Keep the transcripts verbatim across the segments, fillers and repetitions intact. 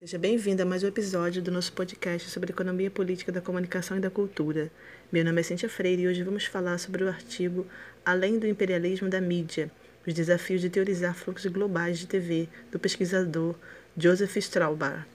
Seja bem-vindo a mais um episódio do nosso podcast sobre economia política da comunicação e da cultura. Meu nome é Cíntia Freire e hoje vamos falar sobre o artigo Além do Imperialismo da Mídia, os desafios de teorizar fluxos globais de T V, do pesquisador Joseph Straubach.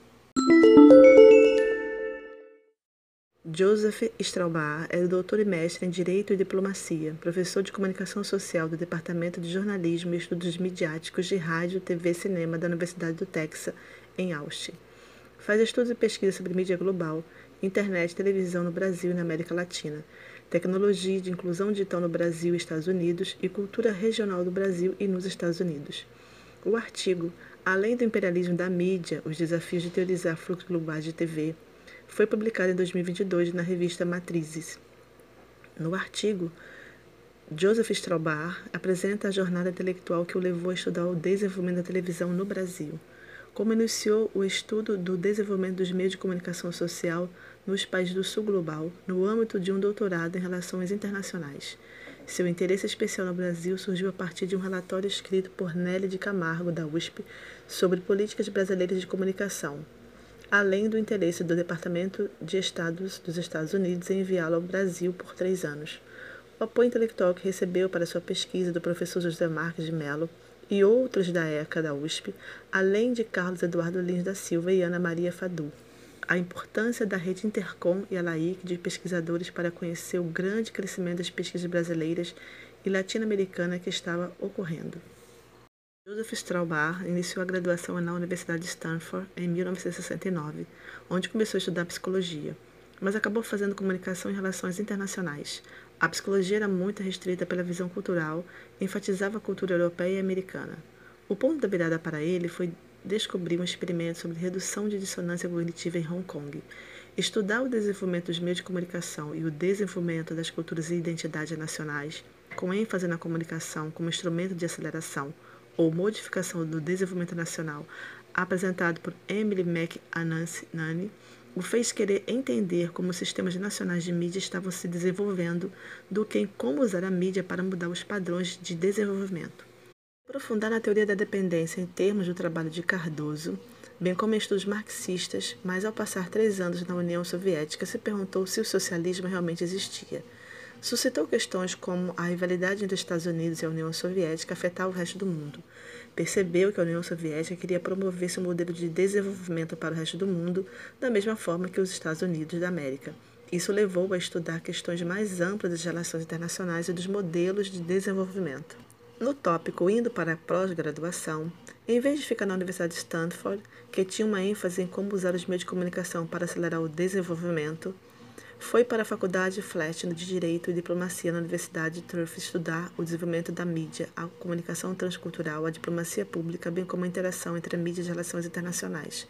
Joseph Straubach é doutor e mestre em Direito e Diplomacia, professor de Comunicação Social do Departamento de Jornalismo e Estudos Midiáticos de Rádio, T V e Cinema da Universidade do Texas, em Austin. Faz estudos e pesquisa sobre mídia global, internet e televisão no Brasil e na América Latina, tecnologia de inclusão digital no Brasil e Estados Unidos e cultura regional do Brasil e nos Estados Unidos. O artigo Além do Imperialismo da Mídia, os desafios de teorizar fluxos globais de T V, foi publicado em dois mil e vinte e dois na revista Matrizes. No artigo, Joseph Straubach apresenta a jornada intelectual que o levou a estudar o desenvolvimento da televisão no Brasil, como iniciou o estudo do desenvolvimento dos meios de comunicação social nos países do sul global, no âmbito de um doutorado em relações internacionais. Seu interesse especial no Brasil surgiu a partir de um relatório escrito por Nelly de Camargo, da U S P, sobre políticas brasileiras de comunicação, além do interesse do Departamento de Estado dos Estados Unidos em enviá-lo ao Brasil por três anos. O apoio intelectual que recebeu para sua pesquisa do professor José Marques de Mello e outros da ECA da U S P, além de Carlos Eduardo Lins da Silva e Ana Maria Fadu. A importância da rede Intercom e a LAIC de pesquisadores para conhecer o grande crescimento das pesquisas brasileiras e latino-americanas que estava ocorrendo. Joseph Straubach iniciou a graduação na Universidade de Stanford em mil novecentos e sessenta e nove, onde começou a estudar psicologia, mas acabou fazendo comunicação e relações internacionais. A psicologia era muito restrita pela visão cultural e enfatizava a cultura europeia e americana. O ponto da virada para ele foi descobrir um experimento sobre redução de dissonância cognitiva em Hong Kong. Estudar o desenvolvimento dos meios de comunicação e o desenvolvimento das culturas e identidades nacionais, com ênfase na comunicação como instrumento de aceleração ou modificação do desenvolvimento nacional, apresentado por Emily McAnansi, o fez querer entender como os sistemas nacionais de mídia estavam se desenvolvendo do que em como usar a mídia para mudar os padrões de desenvolvimento. Aprofundar na teoria da dependência em termos do trabalho de Cardoso, bem como em estudos marxistas, mas ao passar três anos na União Soviética se perguntou se o socialismo realmente existia. Suscitou questões como a rivalidade entre os Estados Unidos e a União Soviética afetava o resto do mundo. Percebeu que a União Soviética queria promover seu modelo de desenvolvimento para o resto do mundo, da mesma forma que os Estados Unidos da América. Isso levou a estudar questões mais amplas das relações internacionais e dos modelos de desenvolvimento. No tópico indo para a pós-graduação, em vez de ficar na Universidade de Stanford, que tinha uma ênfase em como usar os meios de comunicação para acelerar o desenvolvimento, foi para a Faculdade Fletcher de Direito e Diplomacia na Universidade de Tufts estudar o desenvolvimento da mídia, a comunicação transcultural, a diplomacia pública, bem como a interação entre a mídia e as relações internacionais.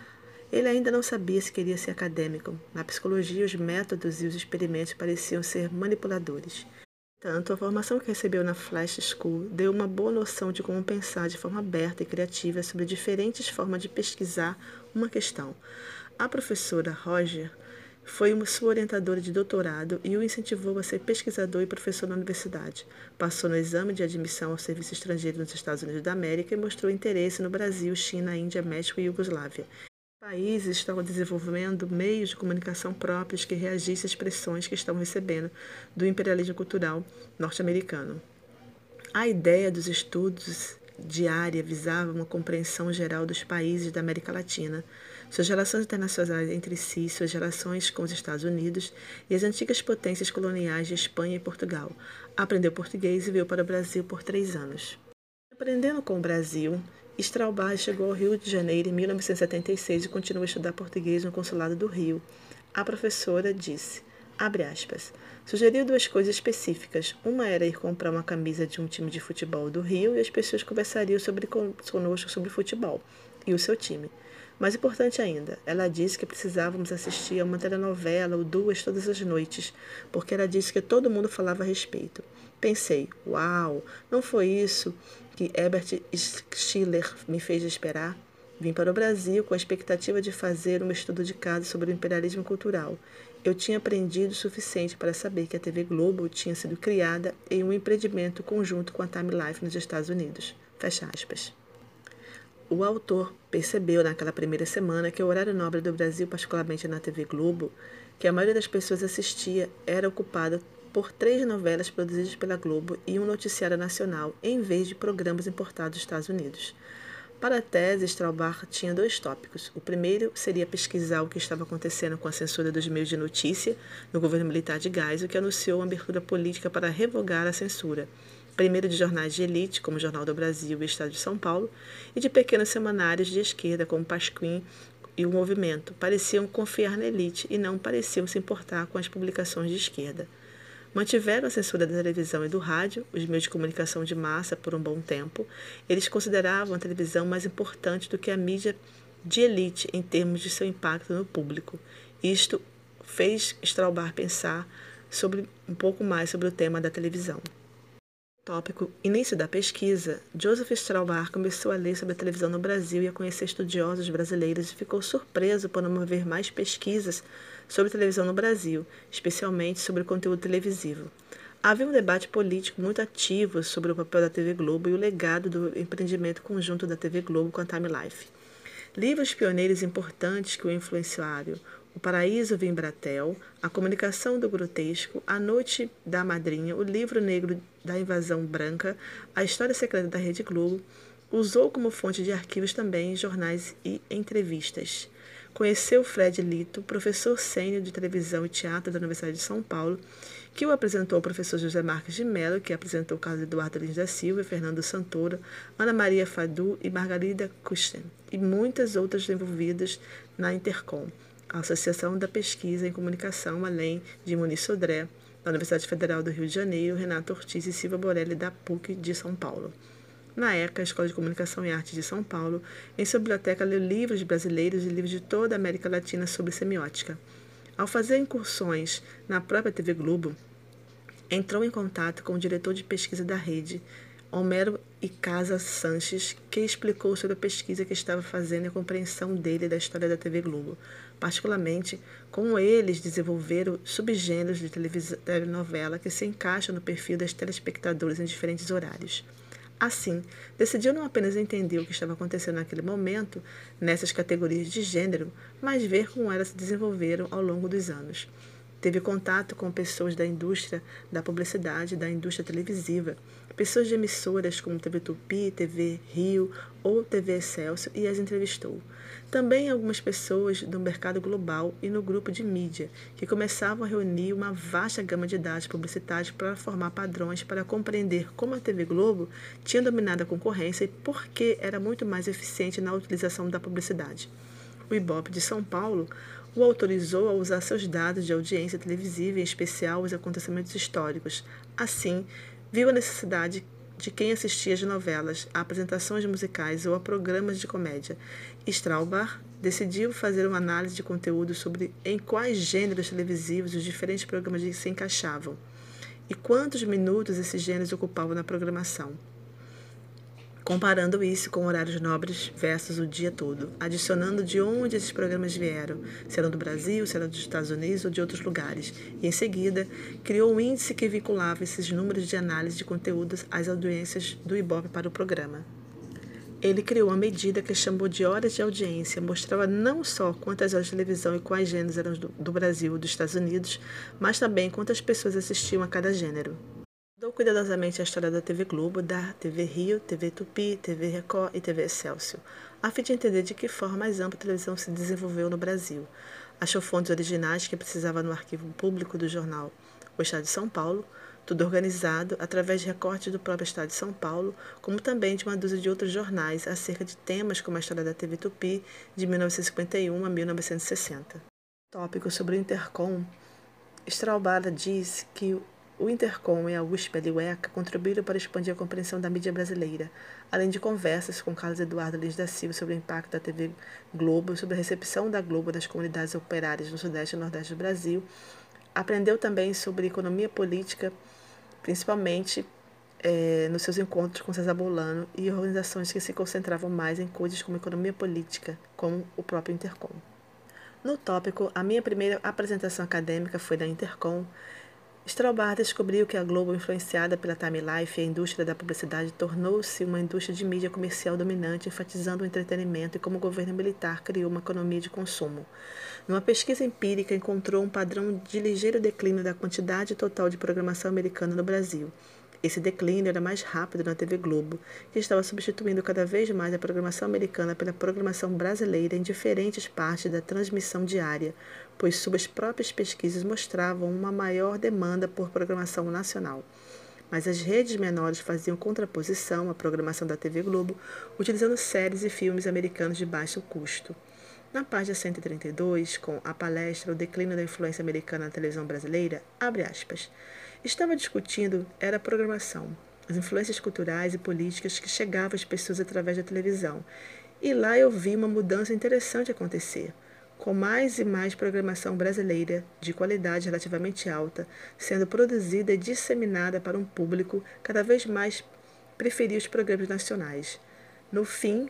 Ele ainda não sabia se queria ser acadêmico. Na psicologia, os métodos e os experimentos pareciam ser manipuladores. Tanto, a formação que recebeu na Flash School deu uma boa noção de como pensar de forma aberta e criativa sobre diferentes formas de pesquisar uma questão. A professora Roger foi uma sua orientadora de doutorado e o incentivou a ser pesquisador e professor na universidade. Passou no exame de admissão ao serviço estrangeiro nos Estados Unidos da América e mostrou interesse no Brasil, China, Índia, México e Iugoslávia. Os países estavam desenvolvendo meios de comunicação próprios que reagissem às pressões que estavam recebendo do imperialismo cultural norte-americano. A ideia dos estudos de área visava uma compreensão geral dos países da América Latina, suas relações internacionais entre si, suas relações com os Estados Unidos e as antigas potências coloniais de Espanha e Portugal. Aprendeu português e veio para o Brasil por três anos. Aprendendo com o Brasil, Straubach chegou ao Rio de Janeiro em mil novecentos e setenta e seis e continuou a estudar português no Consulado do Rio. A professora disse, abre aspas, sugeriu duas coisas específicas. Uma era ir comprar uma camisa de um time de futebol do Rio e as pessoas conversariam sobre, conosco sobre futebol e o seu time. Mais importante ainda, ela disse que precisávamos assistir a uma telenovela ou duas todas as noites, porque ela disse que todo mundo falava a respeito. Pensei, uau, não foi isso que Herbert Schiller me fez esperar? Vim para o Brasil com a expectativa de fazer um estudo de caso sobre o imperialismo cultural. Eu tinha aprendido o suficiente para saber que a T V Globo tinha sido criada em um empreendimento conjunto com a Time Life nos Estados Unidos. Fecha aspas. O autor percebeu naquela primeira semana que o horário nobre do Brasil, particularmente na T V Globo, que a maioria das pessoas assistia, era ocupado por três novelas produzidas pela Globo e um noticiário nacional, em vez de programas importados dos Estados Unidos. Para a tese, Straubach tinha dois tópicos. O primeiro seria pesquisar o que estava acontecendo com a censura dos meios de notícia no governo militar de Geisel, que anunciou uma abertura política para revogar a censura, primeiro de jornais de elite, como o Jornal do Brasil e o Estado de São Paulo, e de pequenos semanários de esquerda, como Pasquim e o Movimento. Pareciam confiar na elite e não pareciam se importar com as publicações de esquerda. Mantiveram a censura da televisão e do rádio, os meios de comunicação de massa, por um bom tempo. Eles consideravam a televisão mais importante do que a mídia de elite em termos de seu impacto no público. Isto fez Straubach pensar sobre, um pouco mais sobre o tema da televisão. Tópico: início da pesquisa. Joseph Straubach começou a ler sobre a televisão no Brasil e a conhecer estudiosos brasileiros e ficou surpreso por não haver mais pesquisas sobre televisão no Brasil, especialmente sobre o conteúdo televisivo. Havia um debate político muito ativo sobre o papel da T V Globo e o legado do empreendimento conjunto da T V Globo com a Time Life. Livros pioneiros importantes que o influenciaram: O Paraíso Vimbratel, A Comunicação do Grotesco, A Noite da Madrinha, O Livro Negro da Invasão Branca, A História Secreta da Rede Globo. Usou como fonte de arquivos também jornais e entrevistas. Conheceu Fred Lito, professor sênior de televisão e teatro da Universidade de São Paulo, que o apresentou ao professor José Marques de Mello, que apresentou Carlos Eduardo Lins da Silva, Fernando Santoro, Ana Maria Fadu e Margarida Kusten, e muitas outras envolvidas na Intercom, a Associação da Pesquisa em Comunicação, além de Muniz Sodré, da Universidade Federal do Rio de Janeiro, Renato Ortiz e Silva Borelli, da P U C de São Paulo. Na ECA, a Escola de Comunicação e Arte de São Paulo, em sua biblioteca leu livros brasileiros e livros de toda a América Latina sobre semiótica. Ao fazer incursões na própria T V Globo, entrou em contato com o diretor de pesquisa da rede, Homero Icasa Sanches, que explicou sobre a pesquisa que estava fazendo e a compreensão dele da história da T V Globo, particularmente como eles desenvolveram subgêneros de telenovela que se encaixam no perfil das telespectadoras em diferentes horários. Assim, decidiu não apenas entender o que estava acontecendo naquele momento, nessas categorias de gênero, mas ver como elas se desenvolveram ao longo dos anos. Teve contato com pessoas da indústria da publicidade, da indústria televisiva, pessoas de emissoras como T V Tupi, T V Rio ou T V Excelsior e as entrevistou. Também algumas pessoas do mercado global e no grupo de mídia, que começavam a reunir uma vasta gama de dados publicitários para formar padrões para compreender como a T V Globo tinha dominado a concorrência e por que era muito mais eficiente na utilização da publicidade. O Ibope de São Paulo o autorizou a usar seus dados de audiência televisiva, em especial os acontecimentos históricos. Assim, viu a necessidade de quem assistia às novelas, a apresentações musicais ou a programas de comédia. Straubach decidiu fazer uma análise de conteúdo sobre em quais gêneros televisivos os diferentes programas se encaixavam e quantos minutos esses gêneros ocupavam na programação, comparando isso com horários nobres versus o dia todo, adicionando de onde esses programas vieram, se eram do Brasil, se eram dos Estados Unidos ou de outros lugares, e em seguida criou um índice que vinculava esses números de análise de conteúdos às audiências do Ibope para o programa. Ele criou uma medida que chamou de horas de audiência, mostrava não só quantas horas de televisão e quais gêneros eram do, do Brasil ou dos Estados Unidos, mas também quantas pessoas assistiam a cada gênero. Estudou cuidadosamente a história da T V Globo, da T V Rio, T V Tupi, T V Record e T V Excelsior, a fim de entender de que forma mais ampla a televisão se desenvolveu no Brasil. Achou fontes originais que precisava no arquivo público do jornal O Estado de São Paulo, tudo organizado através de recortes do próprio Estado de São Paulo, como também de uma dúzia de outros jornais acerca de temas como a história da T V Tupi de mil novecentos e cinquenta e um a mil novecentos e sessenta. Tópico sobre o Intercom. Straubach diz que o Intercom e a U S P e a UECA contribuíram para expandir a compreensão da mídia brasileira, além de conversas com Carlos Eduardo Lins da Silva sobre o impacto da T V Globo, sobre a recepção da Globo nas comunidades operárias no Sudeste e Nordeste do Brasil. Aprendeu também sobre economia política, principalmente é, nos seus encontros com César Bolano e organizações que se concentravam mais em coisas como economia política, como o próprio Intercom. No tópico, a minha primeira apresentação acadêmica foi na Intercom. Straubar descobriu que a Globo, influenciada pela Time Life e a indústria da publicidade, tornou-se uma indústria de mídia comercial dominante, enfatizando o entretenimento e como o governo militar criou uma economia de consumo. Numa pesquisa empírica, encontrou um padrão de ligeiro declínio da quantidade total de programação americana no Brasil. Esse declínio era mais rápido na T V Globo, que estava substituindo cada vez mais a programação americana pela programação brasileira em diferentes partes da transmissão diária, pois suas próprias pesquisas mostravam uma maior demanda por programação nacional. Mas as redes menores faziam contraposição à programação da T V Globo, utilizando séries e filmes americanos de baixo custo. Na página cento e trinta e dois, com a palestra O Declínio da Influência Americana na Televisão Brasileira, abre aspas, estava discutindo era a programação, as influências culturais e políticas que chegavam às pessoas através da televisão. E lá eu vi uma mudança interessante acontecer, com mais e mais programação brasileira, de qualidade relativamente alta, sendo produzida e disseminada para um público cada vez mais preferia os programas nacionais. No fim,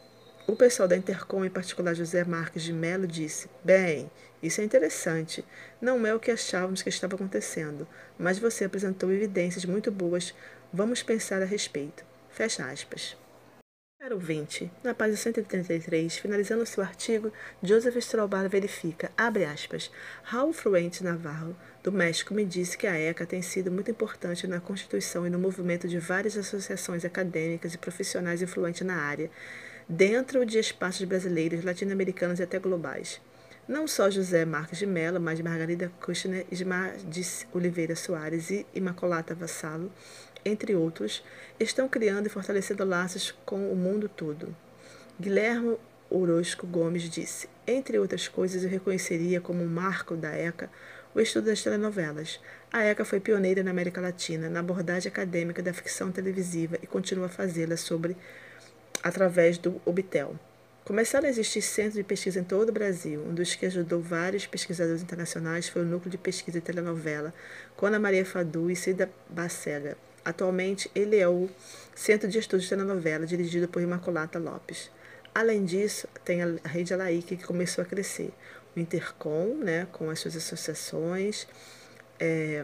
o pessoal da Intercom, em particular José Marques de Mello, disse, bem, isso é interessante, não é o que achávamos que estava acontecendo, mas você apresentou evidências muito boas, vamos pensar a respeito. Fecha aspas. Caro ouvinte, na página cento e trinta e três, finalizando seu artigo, Joseph Straubar verifica, abre aspas, Raul Fruentes Navarro, do México, me disse que a ECA tem sido muito importante na constituição e no movimento de várias associações acadêmicas e profissionais influentes na área, dentro de espaços brasileiros, latino-americanos e até globais. Não só José Marques de Mello, mas Margarida Kushner, Ismar de Oliveira Soares e Imacolata Vassalo, entre outros, estão criando e fortalecendo laços com o mundo todo. Guilherme Orozco Gomes disse, entre outras coisas, eu reconheceria como um marco da ECA o estudo das telenovelas. A ECA foi pioneira na América Latina na abordagem acadêmica da ficção televisiva e continua a fazê-la sobre através do Obtel. Começaram a existir centros de pesquisa em todo o Brasil. Um dos que ajudou vários pesquisadores internacionais foi o Núcleo de Pesquisa e Telenovela, com Ana Maria Fadu e Cida Bacega. Atualmente, ele é o Centro de Estudos de Telenovela, dirigido por Imaculata Lopes. Além disso, tem a Rede Alaique, que começou a crescer. O Intercom, né, com as suas associações, é,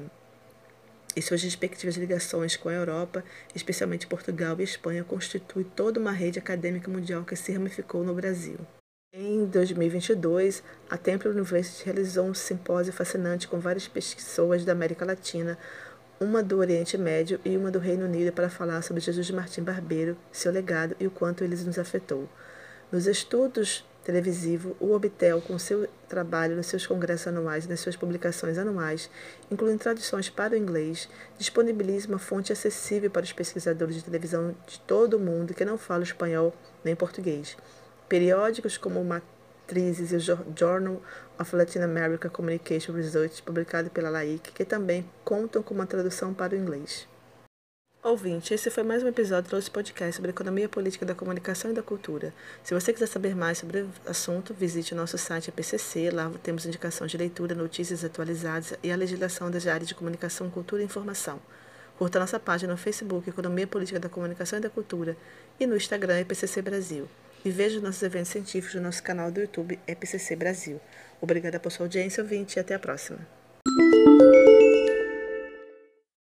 e suas respectivas ligações com a Europa, especialmente Portugal e Espanha, constitui toda uma rede acadêmica mundial que se ramificou no Brasil. Em dois mil e vinte e dois, a Temple University realizou um simpósio fascinante com várias pessoas da América Latina, uma do Oriente Médio e uma do Reino Unido, para falar sobre Jesus Martim Barbeiro, seu legado e o quanto ele nos afetou. Nos estudos televisivo, o Obtel, com seu trabalho nos seus congressos anuais e nas suas publicações anuais, incluindo traduções para o inglês, disponibiliza uma fonte acessível para os pesquisadores de televisão de todo o mundo que não falam espanhol nem português. Periódicos como Matrizes e o Journal of Latin American Communication Research, publicado pela Laic, que também contam com uma tradução para o inglês. Ouvinte, esse foi mais um episódio do nosso podcast sobre a economia política da comunicação e da cultura. Se você quiser saber mais sobre o assunto, visite o nosso site A P C C, lá temos indicação de leitura, notícias atualizadas e a legislação das áreas de comunicação, cultura e informação. Curta nossa página no Facebook, Economia Política da Comunicação e da Cultura, e no Instagram, E P C C Brasil. E veja os nossos eventos científicos no nosso canal do YouTube, E P C C Brasil. Obrigada por sua audiência, ouvinte, e até a próxima.